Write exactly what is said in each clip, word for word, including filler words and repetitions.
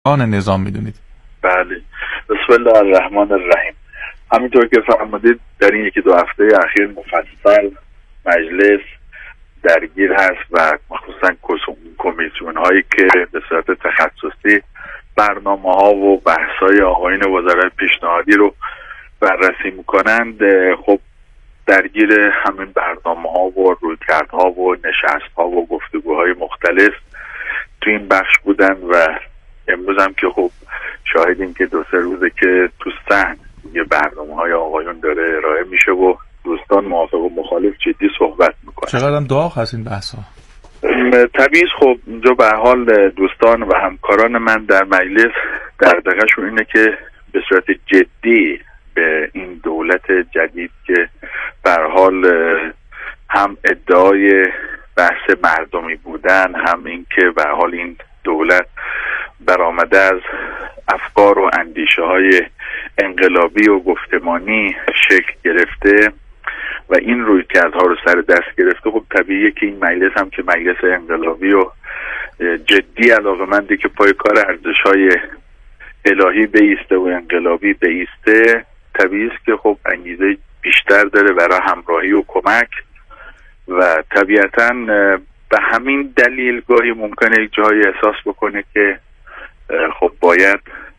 آن نظام میدونید؟ بله، بسم الله الرحمن الرحیم. همینطور که فرمودید در این یکی دو هفته اخیر مفصل مجلس درگیر هست و مخصوصا کمیسیون هایی که به صورت تخصصی برنامه ها و بحث های آقایون وزرای پیشنهادی رو بررسی میکنند، خب درگیر همین برنامه ها و رویکردها و نشست ها و گفتگوهای مختلف تو این بخش بودن و امروز هم که خب شاهدیم که دو سه روزه که تو صحن یه برنامه های آقایون داره ارائه میشه و دوستان موافق و مخالف جدی صحبت میکنن. چقدر هم داغ هست این بحث ها؟ طبیعی خب اینجا به حال دوستان و همکاران من در مجلس دغدغه‌شون اینه که به صورت جدی به این دولت جدید که به حال هم ادعای بحث مردمی بودن، هم این که به حال این دولت برآمده از افکار و اندیشه های انقلابی و گفتمانی شکل گرفته و این رویکردها رو سر دست گرفته، خب طبیعیه که این مجلس هم که مجلس انقلابی و جدی علاقه‌منده که پای کار ارزش‌های الهی بیسته و انقلابی بیسته، طبیعی است که خب انگیزه بیشتر داره برای همراهی و کمک و طبیعتاً به همین دلیل گاهی ممکنه یک جایی احساس بکنه که خب باید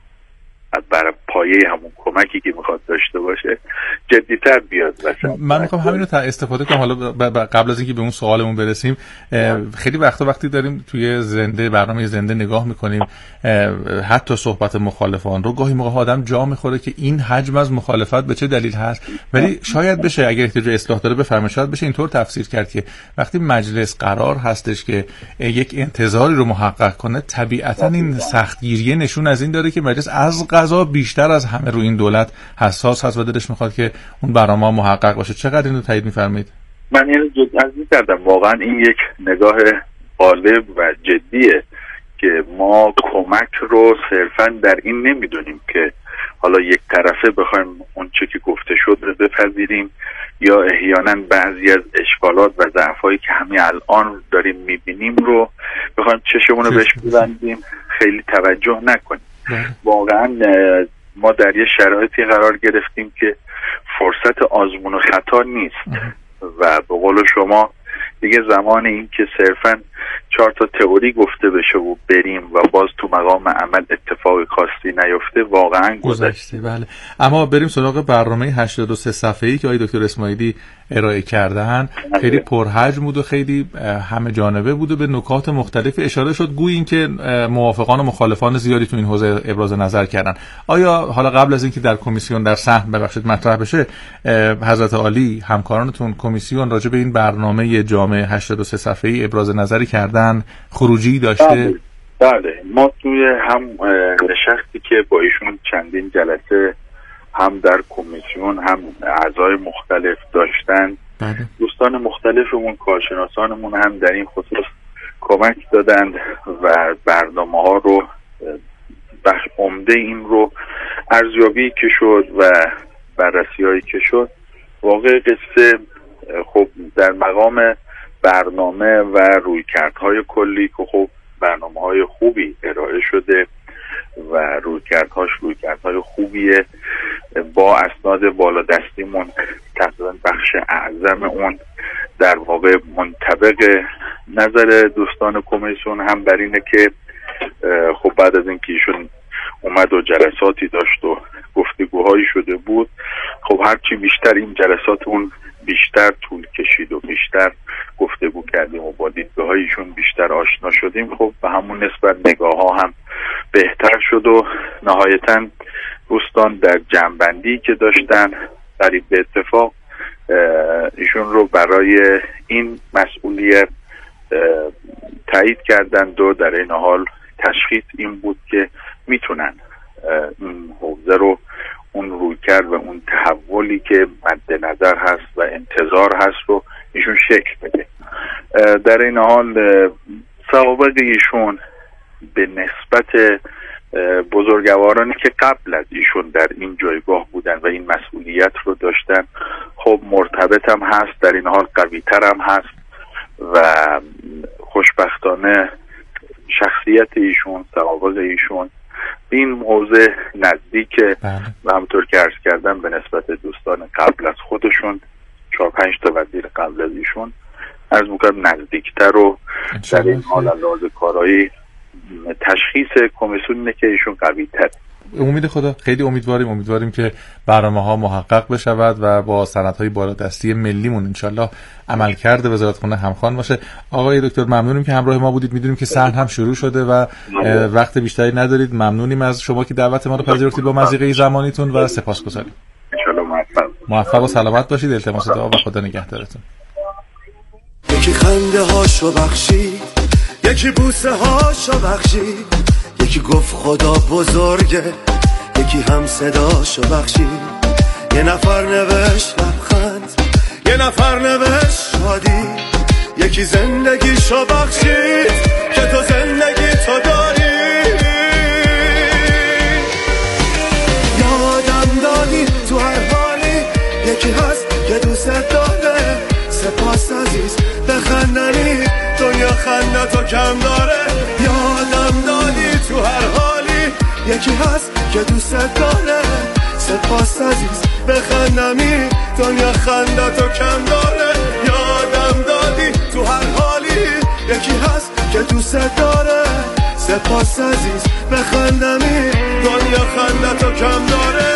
برای پایه همون کمکی که میخواد داشته باشه جدی‌تر بیاد. من میخوام همین رو استفاده کنم حالا قبل از اینکه به اون سوالمون برسیم. خیلی وقتا وقتی داریم توی زنده برنامه زنده نگاه میکنیم حتی صحبت مخالفان رو، گاهی موقع آدم جا میخوره که این حجم از مخالفت به چه دلیل هست، ولی شاید بشه اگر احتیاج اصلاح داره بفرمایید، شاید بشه اینطور تفسیر کرد که وقتی مجلس قرار هستش که یک انتظاری رو محقق کنه، طبیعتا این سختگیری نشون از این داره که مجلس از قضا بیشتر از همه رو این دولت حساس هست و دلش میخواد که اون برنامه محقق باشه. چقدر اینو تایید میفرمایید؟ من اینو جدی کردم، واقعا این یک نگاه غالب و جدیه که ما کمک رو صرفا در این نمیدونیم که حالا یک طرفه بخوایم اون چه که گفته شد رو بپذیریم یا احیانا بعضی از اشکالات و ضعفایی که همین الان داریم میبینیم رو بخوایم چشمون رو بهش ببندیم خیلی توجه نکنیم. واقعا ما در یه شرایطی قرار گرفتیم که فرصت آزمون و خطا نیست و به قول شما دیگه زمان این که صرفاً چهار تا تئوری گفته بشه و بریم و باز تو مقام عمل اتفاقی خاصی نیفته واقعا گذشته. بله، اما بریم سراغ برنامه هشتاد و سه صفحه‌ای که آقای دکتر اسماعیلی ارائه کردن. خیلی پرحجم بود و خیلی همه جانبه بود و به نکات مختلف اشاره شد، گویا اینکه موافقان و مخالفان زیادی تو این حوزه ابراز نظر کردن. آیا حالا قبل از اینکه در کمیسیون در صحن ببخشید مطرح بشه، حضرت عالی همکارانتون کمیسیون راجع به این برنامه جامع هشتاد و سه صفحه‌ای ابراز نظری کردن؟ خروجی داشته؟ بله, بله. ما توی هم نشستی که با ایشون چندین جلسه هم در کمیسیون هم اعضای مختلف داشتن، بله. دوستان مختلفمون کارشناسانمون هم در این خصوص کمک دادند و برنامه ها رو بخش عمده این رو ارزیابی که شد و بررسی هایی که شد، واقع قصه خب در مقام برنامه و رویکردهای کلی که خب برنامه‌های خوبی ارائه شده و رویکردهاش رویکردهای خوبیه، با اسناد بالادستیمون تقریبا بخش اعظم اون در واقع منطبق نظر دوستان کمیسیون هم بر اینه که خب بعد از اینکه ایشون اومد و جلساتی داشت و گفتگوهایی شده بود، خب هرچی بیشتر این جلسات اون بیشتر طول کشید و بیشتر گفتگو کردیم و با دیدگاهایشون بیشتر آشنا شدیم، خب به همون نسبت نگاه ها هم بهتر شد و نهایتاً دوستان در جمع‌بندی که داشتن قریب به اتفاق ایشون رو برای این مسئولیت تایید کردند و در این حال تشخیص این بود که میتونن این حوزه رو اون رویکرد و اون تحولی که مد نظر هست و انتظار هست رو ایشون شکل بده. در این حال سوابق ایشون به نسبت بزرگوارانی که قبل از ایشون در این جایگاه بودن و این مسئولیت رو داشتن خب مرتبط هم هست، در این حال قوی تر هم هست و خوشبختانه شخصیت ایشون، سوابق ایشون این موضع نزدیکه و همطور که عرض کردم به نسبت دوستان قبل از خودشون چهار پنج تا وزیر قبل از ایشون عرض میکنم نزدیکتر و در این حال لحاظ کارایی تشخیص کمیسیون اینه که ایشون قوی تر. امید خدا خیلی امیدواریم امیدواریم که برنامه‌ها محقق بشود و با سندهای بالادستی ملیمون انشالله عملکرد وزارتخونه همخوان باشه. آقای دکتر ممنونیم که همراه ما بودید. میدونیم که صحن هم شروع شده و وقت بیشتری ندارید. ممنونیم از شما که دعوت ما رو پذیرفتید با مضیقه زمانیتون و سپاسگزاریم. انشالله موفق موفق و سلامت باشید. التماس دعا و خدا نگهدارتون. یکی خنده هاشو بخشید، یکی بوسه هاشو بخشید، یکی گفت خدا بزرگه، یکی هم صداشو بخشید، یه نفر نوشت لبخند، یه نفر نوشت شادی، یکی زندگیشو بخشید که تو زندگی تو داری. یادم دادی تو هر حالی، یکی هست که دوست داره، سپاس عزیز بخندنی دنیا خندتو کم داره. یادم دادی تو هر حالی، یکی هست که دوست داره، سپاس عزیز بخندنی دنیا خندتو کم داره. یادم دادی تو هر حالی، یکی هست که دوست داره، سپاس عزیز بخندنی دنیا خندتو کم داره.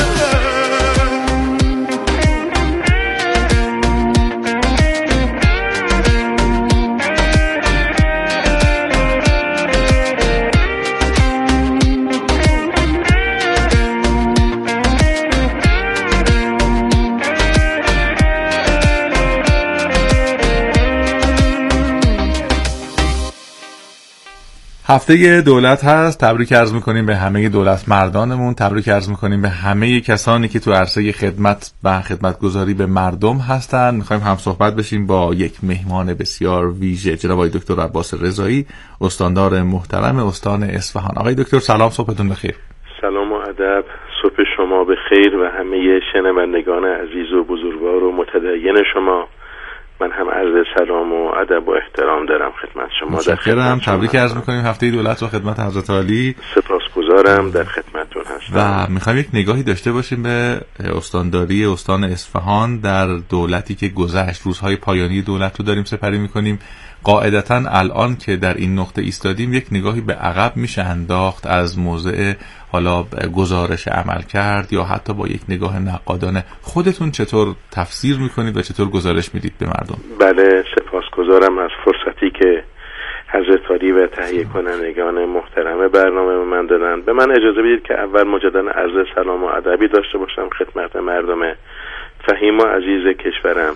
هفته دولت هست. تبریک عرض میکنیم به همه دولت مردانمون، تبریک عرض میکنیم به همه کسانی که تو عرصه خدمت و خدمتگزاری به مردم هستن. میخوایم هم صحبت بشیم با یک مهمان بسیار ویژه، جناب آقای دکتر عباس رضایی، استاندار محترم استان اصفهان. آقای دکتر سلام، صبحتون بخیر. سلام و ادب، صبح شما بخیر و همه شنوندگان عزیز و بزرگوار و متدین شما. من هم عرض سلام و ادب و احترام دارم خدمت شما. متشکرم. تبریک عرض میکنیم هفته دولت و خدمت حضرت عالی. سپاسگزارم، در خدمتتون هستم. و میخوایم یک نگاهی داشته باشیم به استانداری استان اصفهان در دولتی که گذشت. روزهای پایانی دولت رو داریم سپری میکنیم. قاعدتاً الان که در این نقطه ایستادیم یک نگاهی به عقب میشه انداخت از موضع حالا گزارش عمل کرد یا حتی با یک نگاه نقادانه. خودتون چطور تفسیر میکنید و چطور گزارش میدید به مردم؟ بله، سپاسگزارم از فرصتی که حضرت عالی و تهیه کنندگان محترم برنامه به من دادن. به من اجازه بدید که اول مجددا عرض سلام و ادبی داشته باشم خدمت مردم فهیم و عزیز کشورم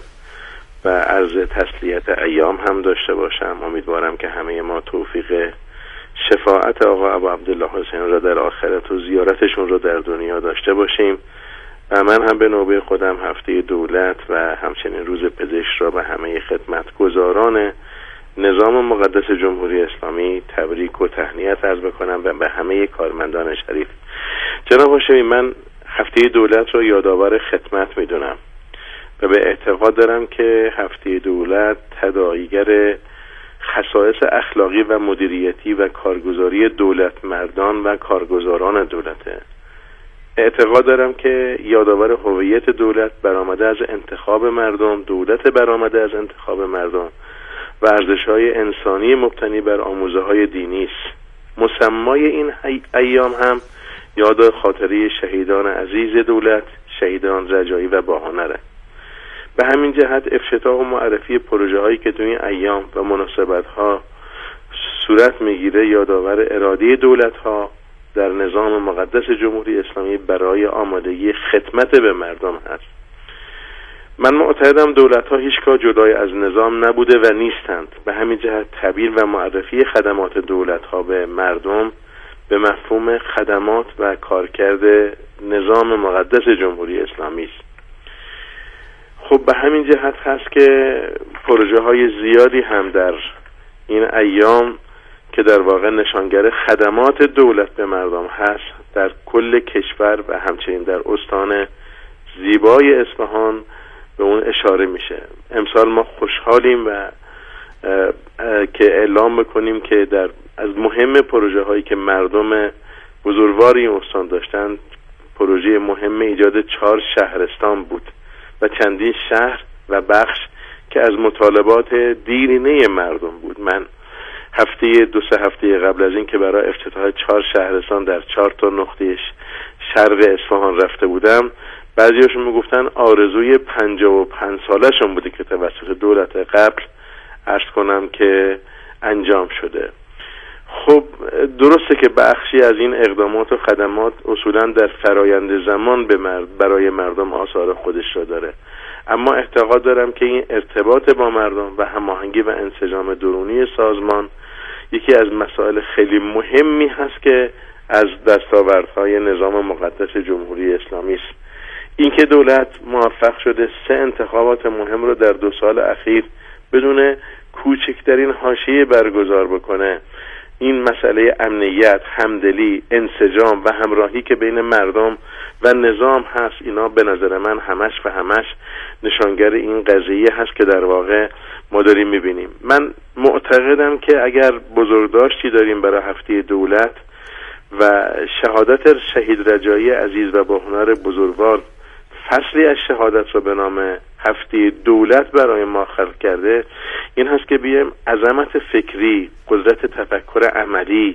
و عرض تسلیت ایام هم داشته باشم. امیدوارم که همه ما توفیق شفاعت آقا ابو عبدالله حسین را در آخرت و زیارتشون رو در دنیا داشته باشیم. و من هم به نوبه خودم هفته دولت و همچنین روز پزشک را به همه خدمتگزاران نظام مقدس جمهوری اسلامی تبریک و تهنیت عرض بکنم و به همه کارمندان شریف. جناب هاشمی، من هفته دولت را یادآور خدمت میدونم و به اعتقاد دارم که هفته دولت تداعیگر خصائص اخلاقی و مدیریتی و کارگزاری دولت مردان و کارگزاران دولته. اعتقاد دارم که یادآور هویت دولت برآمده از انتخاب مردم، دولت برآمده از انتخاب مردم و ارزش‌های انسانی مبتنی بر آموزه‌های دینی است. مسمای این ایام هم یاد خاطره شهیدان عزیز دولت، شهیدان رجایی و باهنره. به همین جهت افتتاح و معرفی پروژه هایی که توی این ایام و مناسبت ها صورت میگیره یادآور اراده دولت ها در نظام مقدس جمهوری اسلامی برای آمادگی خدمت به مردم هست. من معتقدم دولت ها هیچگاه جدای از نظام نبوده و نیستند. به همین جهت تعبیر و معرفی خدمات دولت ها به مردم به مفهوم خدمات و کارکرد نظام مقدس جمهوری اسلامی است. خب به همین جهت هست که پروژه های زیادی هم در این ایام که در واقع نشانگر خدمات دولت به مردم هست در کل کشور و همچنین در استان زیبای اصفهان به اون اشاره میشه. امسال ما خوشحالیم و که اعلام بکنیم که در از مهم پروژه هایی که مردم بزرگواری استان داشتن پروژه مهم ایجاد چهار شهرستان بود و چندین شهر و بخش که از مطالبات دیرینه مردم بود. من هفته دو سه هفته قبل از این که برای افتتاح چهار شهرستان در چهار تا نقطه شرق اصفهان رفته بودم، بعضیاشون میگفتن آرزوی پنجاه و پنج سالشون بوده که توسط دولت قبل عرض کنم که انجام شده. خب درسته که بخشی از این اقدامات و خدمات اصولا در فرایند زمان به مرد برای مردم آثار خودش را داره، اما اعتقاد دارم که این ارتباط با مردم و هماهنگی و انسجام درونی سازمان یکی از مسائل خیلی مهمی هست که از دستاوردهای نظام مقدس جمهوری اسلامی است. اینکه دولت موفق شده سه انتخابات مهم رو در دو سال اخیر بدون کوچکترین حاشیه برگزار بکنه، این مسئله امنیت، همدلی، انسجام و همراهی که بین مردم و نظام هست، اینا به نظر من همش و همش نشانگر این قضیه هست که در واقع ما داریم میبینیم. من معتقدم که اگر بزرگداشتی داریم برای هفته دولت و شهادت شهید رجایی عزیز و با هنر بزرگوار فصلی از شهادت رو به نام هفته دولت برای ما خلق کرده، این هست که بیایم عظمت فکری، قدرت تفکر عملی،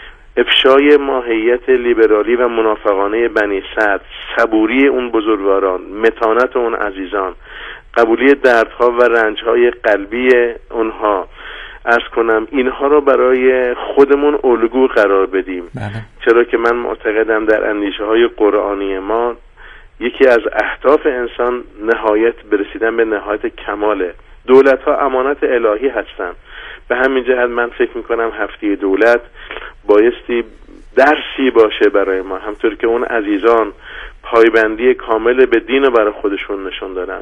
افشای ماهیت لیبرالی و منافقانه بنی صدر، صبوری اون بزرگواران، متانت اون عزیزان، قبولی دردها و رنجهای قلبی اونها، عرض کنم اینها رو برای خودمون الگو قرار بدیم. بله. چرا که من معتقدم در اندیشه های قرآنی ما یکی از اهداف انسان نهایت برسیدن به نهایت کماله. دولت ها امانت الهی هستن. به همین جهت من فکر میکنم هفته دولت بایستی درسی باشه برای ما، همطور که اون عزیزان پایبندی کامل به دین رو برای خودشون نشون دادن،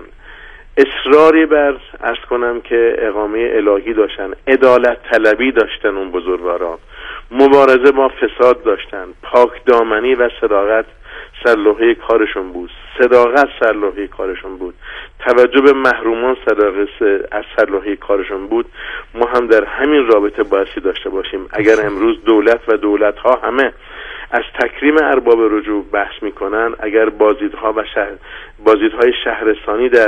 اصراری بر عرض کنم که اقامه الهی داشتن، عدالت طلبی داشتن، اون بزرگواران مبارزه با فساد داشتن، پاک دامنی و صداقت سرلوحه کارشون بود، صداقت سرلوحه کارشون بود، توجه به محرومان صداقت از سرلوحه کارشون بود. ما هم در همین رابطه بایستی داشته باشیم. اگر امروز دولت و دولت ها همه از تکریم ارباب رجوع بحث میکنن، اگر بازدیدها و شهر بازدیدهای شهرستانی در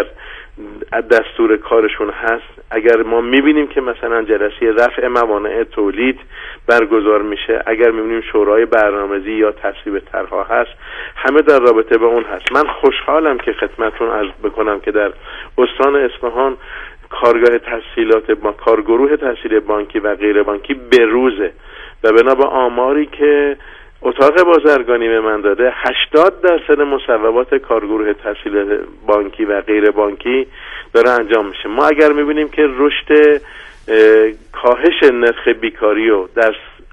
دستور کارشون هست، اگر ما میبینیم که مثلا جلسه رفع موانع تولید برگزار میشه، اگر میبینیم شورای برنامه‌ریزی یا تصویب طرح‌ها هست، همه در رابطه با اون هست. من خوشحالم که خدمتتون عرض بکنم که در استان اصفهان کارگاه تسهیلات با کارگروه تسهیل بانکی و غیر بانکی بروزه و بنا به آماری که اتاق بازرگانی به من داده هشتاد درصد مصوبات کارگروه تسهیل بانکی و غیر بانکی داره انجام میشه. ما اگر میبینیم که رشد کاهش نرخ بیکاری رو در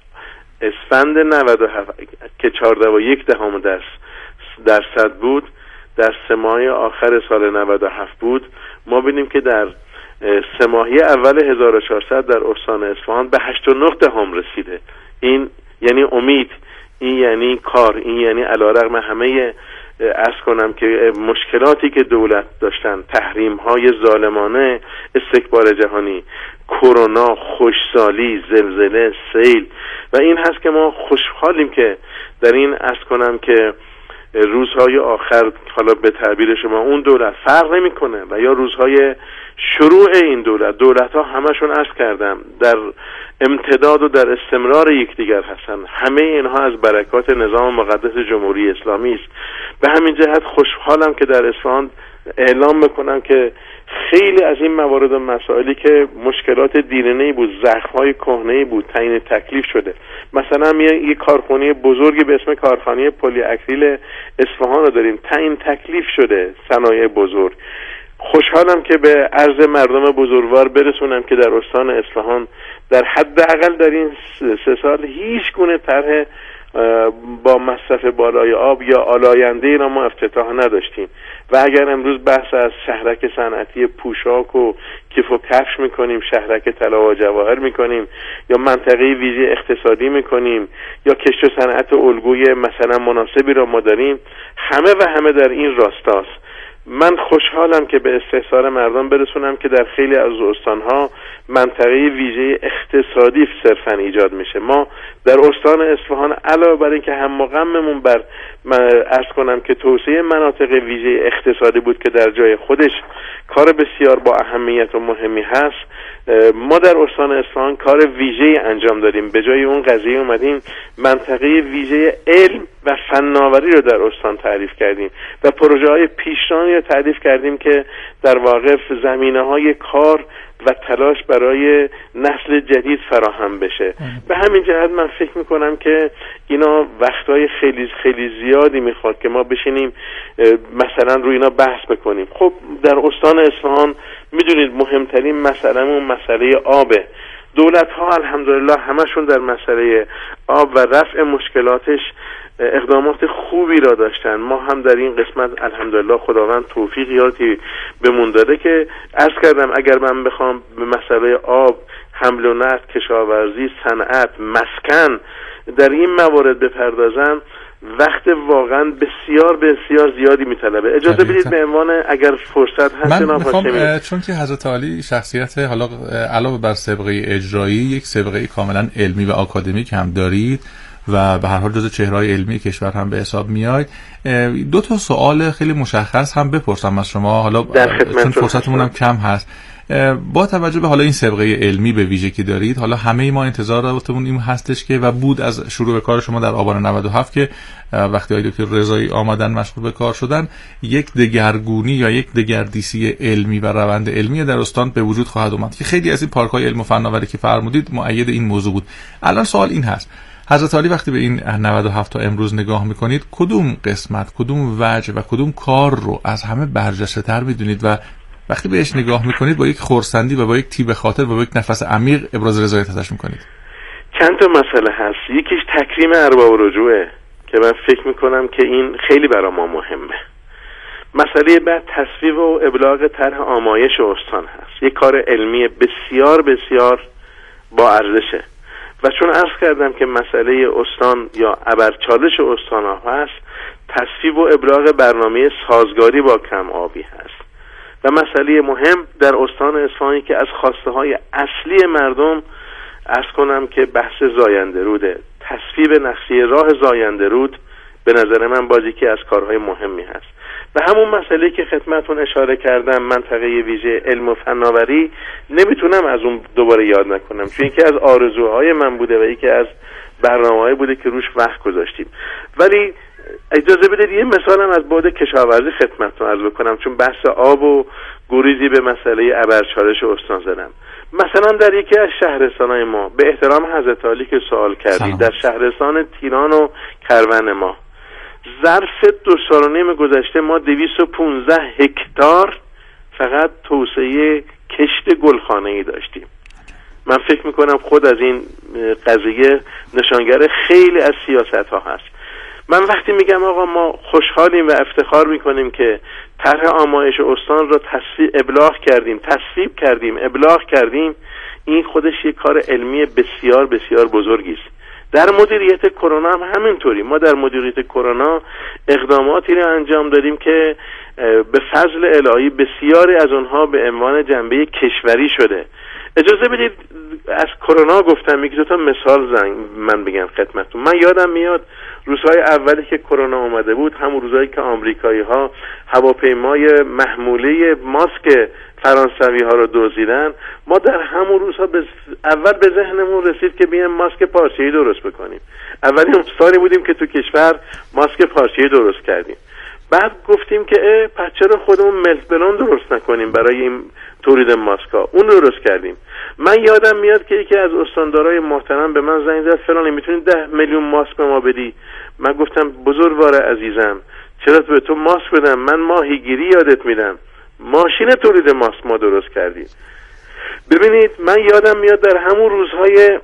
اسفند نود و هفت که چهارده و یک دهم درصد بود، در سه ماه آخر سال نود و هفت بود، ما بینیم که در سه ماهی اول هزار و چهارصد در استان اصفهان به هشت و نه دهم رسیده. این یعنی امید، این یعنی کار، این یعنی علیرغم همه عرض کنم که مشکلاتی که دولت داشتن، تحریم های ظالمانه، استکبار جهانی، کرونا، خشکسالی، زلزله، سیل و این هست که ما خوشحالیم که در این عرض کنم که روزهای آخر، حالا به تعبیر شما اون دولت فرق نمیکنه و یا روزهای شروع این دولت، دولت ها همشون عرض کردم در امتداد و در استمرار یکدیگر هستن. همه اینها از برکات نظام مقدس جمهوری اسلامی است. به همین جهت خوشحالم که در اصفهان اعلام میکنم که خیلی از این موارد و مسائلی که مشکلات دیرینه‌ای بود، زخم‌های کهنه‌ای بود، تعیین تکلیف شده. مثلا یک کارخانه بزرگی به اسم کارخانه پلی اکریل اصفهان رو داریم، تعیین تکلیف شده، صنایع بزرگ. خوشحالم که به عرض مردم بزرگوار برسونم که در استان اصفهان در حداقل در این سه سال هیچ گونه طرح با مصرف بالای آب یا آلاینده ای را ما افتتاح نداشتیم و اگر امروز بحث از شهرک صنعتی پوشاک و کیف و کفش میکنیم، شهرک طلا و جواهر میکنیم یا منطقه ویژه اقتصادی میکنیم یا کشت و صنعت الگوی مثلا مناسبی را ما داریم، همه و همه در این راستاست من خوشحالم که به استحضار مردم برسونم که در خیلی از استانها منطقه ویژه اقتصادی صرفا ایجاد میشه. ما در استان اصفهان علاوه بر اینکه هم و غممون بر عرض کنم که توسعه مناطق ویژه اقتصادی بود که در جای خودش کار بسیار با اهمیت و مهمی هست، ما در استان اصفهان کار ویژه انجام دادیم. به جای اون قضیه اومدیم منطقه ویژه علم و فناوری رو در استان تعریف کردیم و پروژه های پیشرانی رو تعریف کردیم که در واقع زمینه های کار و تلاش برای نسل جدید فراهم بشه. به همین جهت من فکر میکنم که اینا وقتهای خیلی خیلی زیادی میخواد که ما بشینیم مثلا روی اینا بحث بکنیم. خب در استان اصفهان میدونید مهمترین مسئلهمون مسئله آبه. دولت ها الحمدلله همشون در مسئله آب و رفع مشکلاتش اقدامات خوبی را داشتن. ما هم در این قسمت الحمدلله خداوند توفیقیاتی بهمون داده که عرض کردم اگر من بخوام به مسئله آب، حمل و نقل، کشاورزی، صنعت، مسکن در این موارد بپردازم وقت واقعا بسیار بسیار زیادی میطلبه. اجازه بدید به عنوان اگر فرصت هست من میخوام، چون که حضرت عالی شخصیت حالا علاوه بر سابقه اجرایی یک سابقه کاملا علمی و آکادمیک هم دارید و به هر حال جزو چهره‌های علمی کشور هم به حساب میاید، دو تا سوال خیلی مشخص هم بپرسم از شما حالا چون فرصتمون هم کم هست. با توجه به حالا این سابقه علمی به ویژه که دارید، حالا همه ما انتظاراتمون این هستش که و بود از شروع به کار شما در آبان نود و هفت که وقتی آقای دکتر رضایی آمدن مشغول به کار شدن، یک دگرگونی یا یک دگردیسی علمی و روند علمی در استان به وجود خواهد اومد که خیلی از این پارک‌های علم و فناوری که فرمودید مؤید این موضوع بود. الان سوال این هست، حضرت عالی وقتی به این نود و هفت تا امروز نگاه میکنید، کدوم قسمت، کدوم وجه و کدوم کار رو از همه برجسته تر میدونید و وقتی بهش نگاه میکنید با یک خرسندی و با یک تیب خاطر و با یک نفس عمیق ابراز رضایت ازش میکنید؟ چند تا مسئله هست. یکیش تکریم ارباب رجوعه که من فکر میکنم که این خیلی برای ما مهمه. مسئله بعد تصویب و ابلاغ طرح آمایش استان هست، یک کار علمی بسیار بسیار با ارزشه و چون عرض کردم که مسئله استان یا ابرچالش استان ها هست، تصویب و ابلاغ برنامه سازگاری با کم آبی هست و مسئله مهم در استان اصفهانی که از خواسته های اصلی مردم عرض کنم که بحث زاینده روده. تصویب نقشه راه زاینده رود به نظر من بازی که از کارهای مهمی هست و همون مسئله که خدمتون اشاره کردم منطقه ویژه علم و فناوری نمیتونم از اون دوباره یاد نکنم، چون یکی از آرزوهای من بوده و یکی از برنامه‌های بوده که روش وقت گذاشتیم. ولی اجازه بدید یه مثالم از بعد کشاورزی خدمتتون عرض بکنم، چون بحث آب و گریزی به مسئله ابرچالش استان زدم. مثلا در یکی از شهرستان‌های ما به احترام حضرت عالی که سوال کردید، در شهرستان تیران و کرون ما ظرف دو سال و نیم گذشته ما دویست و پانزده هکتار فقط توسعه کشت گلخانه‌ای داشتیم. من فکر میکنم خود از این قضیه نشانگر خیلی از سیاست‌ها هست. من وقتی میگم آقا ما خوشحالیم و افتخار میکنیم که طرح آمایش استان رو تصویب ابلاغ کردیم، تصویب کردیم، ابلاغ کردیم، این خودش یک کار علمی بسیار بسیار بزرگی است. در مدیریت کرونا هم همینطوری. ما در مدیریت کرونا اقداماتی رو انجام دادیم که به فضل الهی بسیاری از اونها به عنوان جنبه کشوری شده. اجازه بدید از کرونا گفتم، یک دو تا مثال زنگ من بگم خدمتتون. من یادم میاد روزهای اولی که کرونا اومده بود، همون روزهایی که آمریکایی ها هواپیمای محموله ماسک فرانسوی ها رو دزدیدن، ما در همون روزها بز... اول به ذهنمون رسید که بیایم ماسک پارچه‌ای درست بکنیم. اولین سالی بودیم که تو کشور ماسک پارچه‌ای درست کردیم. بعد گفتیم که اه پس چرا خودمون ملت بلون درست نکنیم برای این تولید ماسکا؟ اون درست کردیم. من یادم میاد که یکی از استاندارای محترم به من زنگ زد، فلانی میتونی ده میلیون ماسک به ما بدی؟ من گفتم بزرگوار عزیزم چرا به تو ماسک بدم؟ من ماهیگیری یادت میدم، ماشین تولید ماسک ما درست کردیم. ببینید من یادم میاد در همون روزهای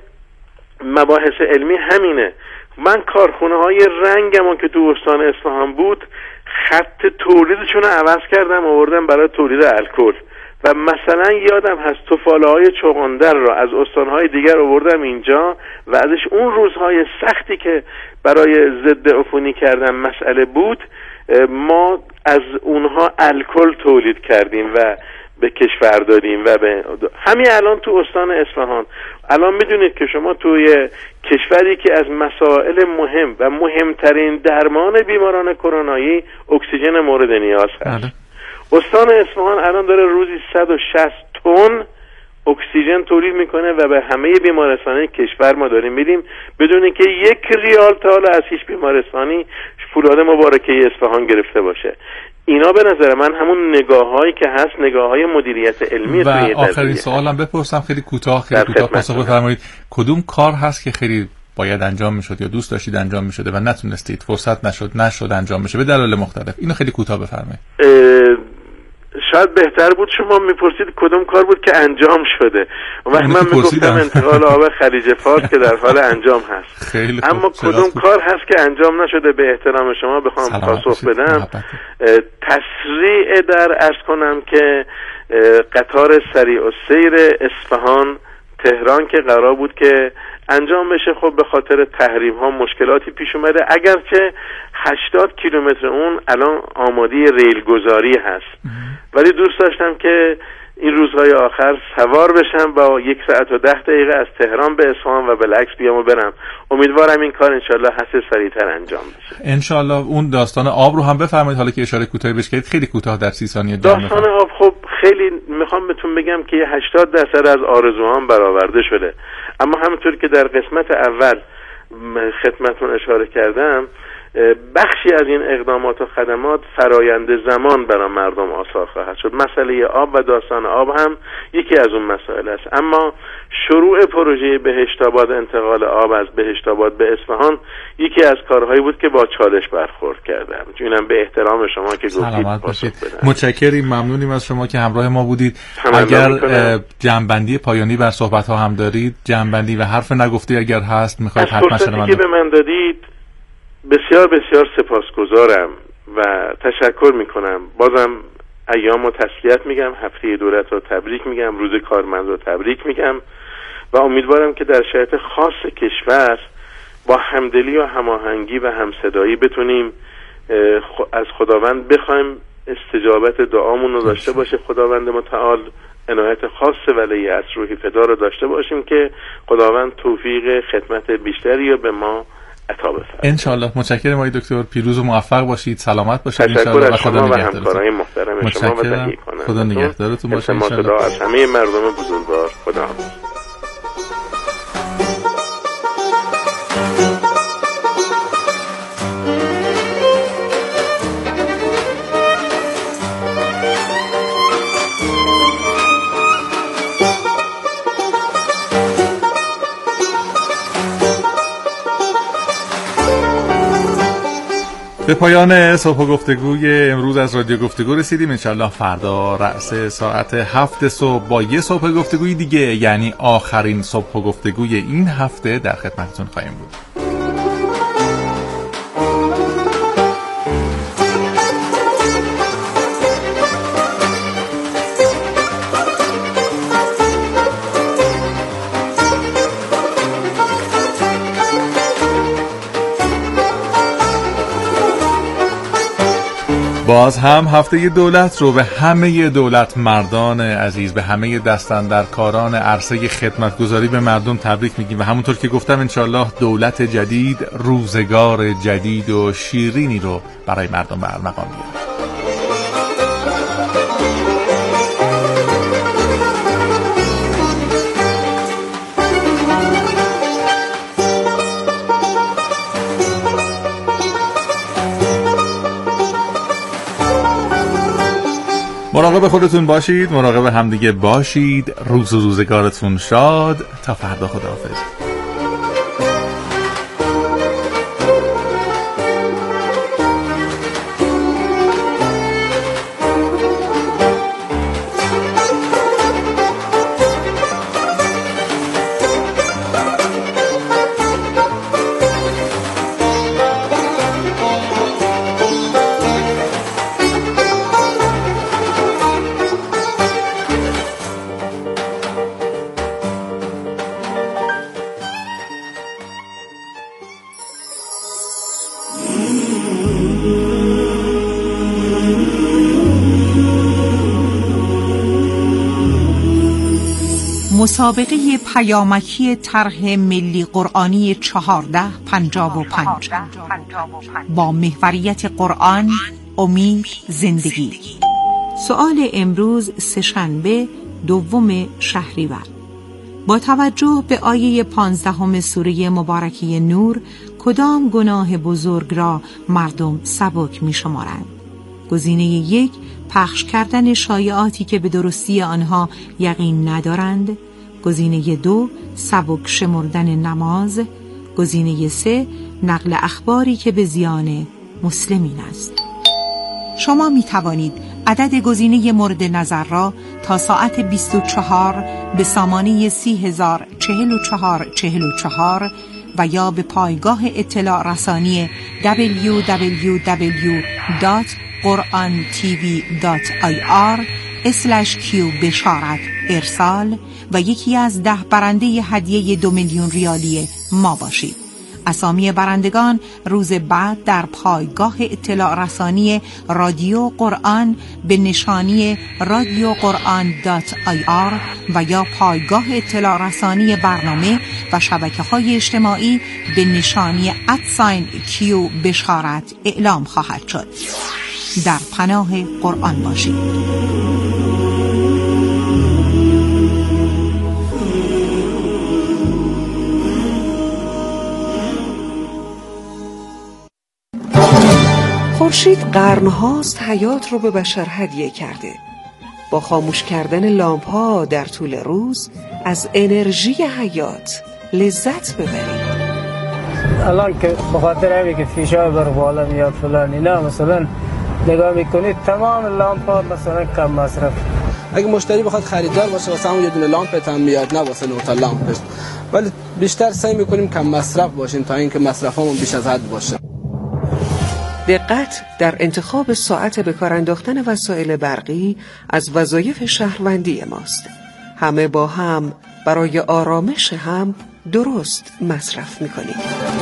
مباحث علمی همینه. من کارخونه های رنگمون که تو استان اصفهان بود خط تولیدشون رو عوض کردم آوردم برای تولید الکل و مثلا یادم هست توفاله های چغندر رو از استانهای دیگر آوردم اینجا و ازش اون روزهای سختی که برای ضد عفونی کردن مسئله بود ما از اونها الکل تولید کردیم و به کشور دادیم و به همین الان تو استان اصفهان الان میدونید که شما توی کشوری که از مسائل مهم و مهمترین درمان بیماران کرونایی اکسیژن مورد نیاز هست. استان اصفهان الان داره روزی صد و شصت تن اکسیژن تولید میکنه و به همه بیمارستانهای کشور ما داریم میدیم بدون اینکه یک ریال تا حالا از هیچ بیمارستانی فولاد مبارکه اصفهان گرفته باشه. اینا به نظر من همون نگاه‌هایی که هست نگاه‌های مدیریت علمی. و آخرین سوالم بپرسم خیلی کوتاه خیلی کوتاه پاسخ بفرمایید، کدوم کار هست که خیلی باید انجام میشد یا دوست داشتید انجام میشده و نتونستید، فرصت نشد نشد انجام بشه به دلایل مختلف؟ اینو خیلی کوتاه بفرمایید. شاید بهتر بود شما میپرسید کدوم کار بود که انجام شده، وقتی من میگفتم انتقال آب خلیج فارس که در حال انجام هست. اما کدوم کار هست که انجام نشده به احترام شما بخوام پاسخ بدم، تسریع در عرض کنم که قطار سریع السیر اصفهان تهران که قرار بود که انجام بشه، خب به خاطر تحریم ها مشکلاتی پیش اومده، اگرچه هشتاد کیلومتر اون الان آماده ریل گذاری هست، ولی دوست داشتم که این روزهای آخر سوار بشم با یک ساعت و ده دقیقه از تهران به اصفهان و بالعکس بیام و برم. امیدوارم این کار انشالله هست سریعتر انجام بشه. انشالله. اون داستان آب رو هم بفرمایید، حالا که اشاره کوتاهی بهش کردید، خیلی کوتاه در سی ثانیه. داستان آب خب خیلی میخوام بهتون بگم که هشتاد درصد از آرزوهام برآورده شده، اما همونطور که در قسمت اول خدمتتون اشاره کردم، بخشی از این اقدامات و خدمات فرایند زمان برای مردم آسان خواهد شد. مسئله آب و داستان آب هم یکی از اون مسائل است، اما شروع پروژه بهشت‌آباد، انتقال آب از بهشت‌آباد به اصفهان یکی از کارهایی بود که با چالش برخورد کردم. اینم به احترام شما که گفتید. متشکریم، ممنونیم از شما که همراه ما بودید. اگر جنبندی پایانی بر صحبت‌ها هم دارید، جنبندی و حرف نگفته اگر هست می‌خواید حتما شنونده. که به من دادید بسیار بسیار سپاسگزارم و تشکر میکنم. بازم ایام رو تسلیت میگم، هفته دولت رو تبریک میگم، روز کارمند رو تبریک میگم و امیدوارم که در شرایط خاص کشور با همدلی و هماهنگی و همصدایی بتونیم از خداوند بخوایم استجابت دعامون رو داشته باشه، خداوند متعال عنایت خاص ولی از روحی فدا رو داشته باشیم که خداوند توفیق خدمت بیشتری رو به ما عطا بفرماید. انشالله. متشکرم آقای دکتر، پیروز و موفق باشید، سلامت باشید انشالله و خدا نگهدارتون. محترم شما و تهیه کنندگان. خدا نگهدارتون باشه انشالله. از همه مردم بزرگوار. خدا حافظ. به پایان صبح گفتگوی امروز از رادیو گفتگو رسیدیم. انشالله فردا رأس ساعت هفت صبح با یه صبح گفتگوی دیگه، یعنی آخرین صبح گفتگوی این هفته، در خدمتتون خواهیم بود. باز هم هفته دولت رو به همه دولت مردان عزیز، به همه دستاندرکاران عرصه خدمتگزاری به مردم تبریک میگیم و همونطور که گفتم انشالله دولت جدید روزگار جدید و شیرینی رو برای مردم به ارمغان بیاره. مراقب خودتون باشید، مراقب همدیگه باشید، روز و روزگارتون شاد. تا فردا، خداحافظ. مسابقه پیامکی طرح ملی قرآنی چهارده پنجاه و پنج با محوریت قرآن، امید، زندگی. سؤال امروز سه‌شنبه دوم شهریور: با توجه به آیه پانزدهم سوره مبارکه نور، کدام گناه بزرگ را مردم سبک می شمارند؟ گزینه یک: پخش کردن شایعاتی که به درستی آنها یقین ندارند. گزینه دو: سبک شمردن نماز. گزینه سه: نقل اخباری که به زیان مسلمین است. شما می توانید عدد گزینه مورد نظر را تا ساعت بیست و چهار به سامانه سی هزار چهل و چهار چهل و چهار و یا به پایگاه اطلاع رسانی دبلیو دبلیو دبلیو دات قرآن تی وی دات آی آر اسلش کیو بشارت ارسال و یکی از ده برنده هدیه دو میلیون ریالی ما باشید. اسامی برندگان روز بعد در پایگاه اطلاع رسانی رادیو قرآن به نشانی رادیو قرآن دات آی آر و یا پایگاه اطلاع رسانی برنامه و شبکه‌های اجتماعی به نشانی ادساین کیو بشارت اعلام خواهد شد. در پناه قرآن باشید. خورشید قرن‌هاست حیات رو به بشر هدیه کرده. با خاموش کردن لامپ‌ها در طول روز از انرژی حیات لذت ببرید. الان که بخاطر همین که فیشا بر بالا میاد فلان اینا، مثلا نگاه میکنید تمام لامپ‌ها مثلا کم مصرف. اگه مشتری بخواد خریدار باشه واسه همون یه دونه لامپ هم میاد، نه واسه نه تا لامپش، ولی بیشتر سعی میکنیم کم مصرف باشیم تا اینکه مصرفمون بیش از حد باشه. دقت در انتخاب ساعت به کار انداختن وسایل برقی از وظایف شهروندی ماست. همه با هم برای آرامش هم درست مصرف میکنیم.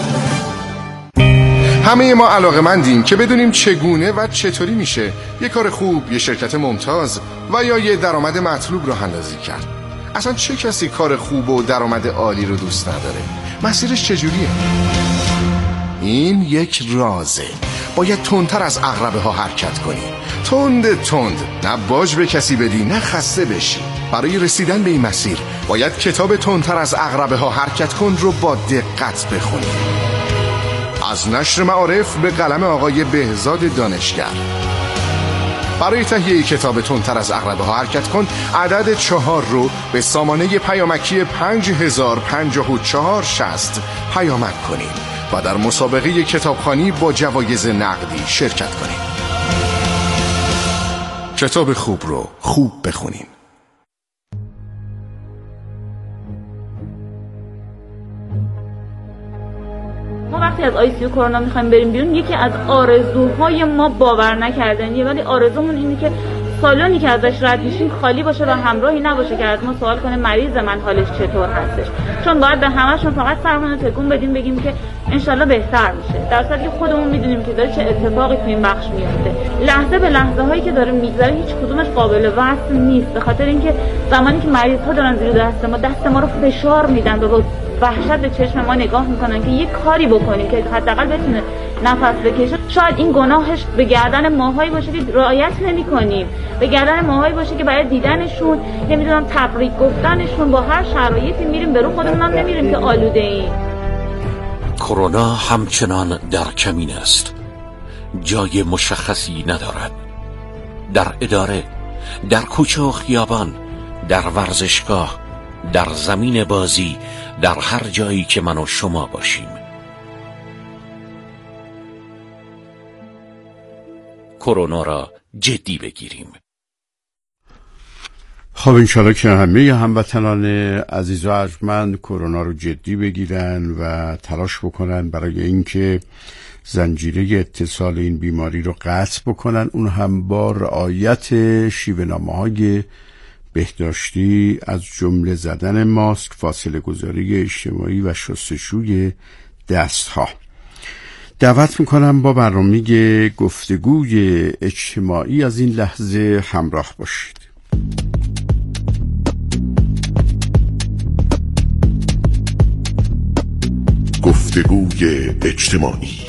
همه ما علاقه‌مندیم که بدونیم چگونه و چطوری میشه یه کار خوب، یه شرکت ممتاز و یا یه درآمد مطلوب رو اندازی کرد. اصلا چه کسی کار خوب و درآمد عالی رو دوست نداره؟ مسیرش چجوریه؟ این یک رازه. باید تندتر از عقربه ها حرکت کنی. تند تند، نه باج به کسی بدی نه خسته بشی. برای رسیدن به این مسیر باید کتاب تندتر از عقربه ها حرکت کن رو با دقت بخونی. از نشر معارف به قلم آقای بهزاد دانشگر. برای تهیه کتاب تندتر از عقربه ها حرکت کن، عدد چهار رو به سامانه پیامکی پنج هزار پنجاه و چهار شصت پیامک کنید و در مسابقه کتابخوانی با جوایز نقدی شرکت کنید. کتاب خوب رو خوب بخونین. ما وقتی از آی سی یو کرونا میخوایم بریم بیرون، یکی از آرزوهای ما باور نکردنیه، ولی آرزومون اینه که سالونی که ازش رد میشیم خالی باشه و همراهی نباشه که از ما سوال کنه مریض من حالش چطور هستش، چون باید به همه‌شون فقط سرمون رو تکون بدیم بگیم که انشالله بهتر میشه، در صورتی که خودمون میدونیم که داره چه اتفاقی تو این بخش میفته. لحظه به لحظه هایی که داره میگذره هیچ کدومش قابل وصف نیست، به خاطر اینکه زمانی که مریض ها دارن زیر دست ما دست ما رو فشار میدن و با وحشت به چشم ما نگاه میکنن که یه کاری بکنیم که حداقل بتونه نفس بکشه. شاید این گناهش به گردن ماهایی باشه که رعایت نمی‌کنیم، به گردن ماهایی باشه که برای دیدنشون، نمیدونم تبریک گفتنشون با هر شرایطی میریم برو، خودمون هم نمیریم که آلوده ایم. کرونا همچنان در کمین است، جای مشخصی ندارد. در اداره، در کوچه و خیابان، در ورزشگاه، در زمین بازی، در هر جایی که من و شما باشیم. کرونا را جدی بگیریم. خب انشالله که همه هموطنان عزیز و ارجمند کرونا رو جدی بگیرن و تلاش بکنن برای اینکه زنجیره اتصال این بیماری رو قطع بکنن، اون هم با رعایت شیوه‌نامه‌های بهداشتی از جمله زدن ماسک، فاصله گذاری اجتماعی و شستشوی دستها. دعوت میکنم با برنامه گفتگوی اجتماعی از این لحظه همراه باشید. گفتگوی اجتماعی.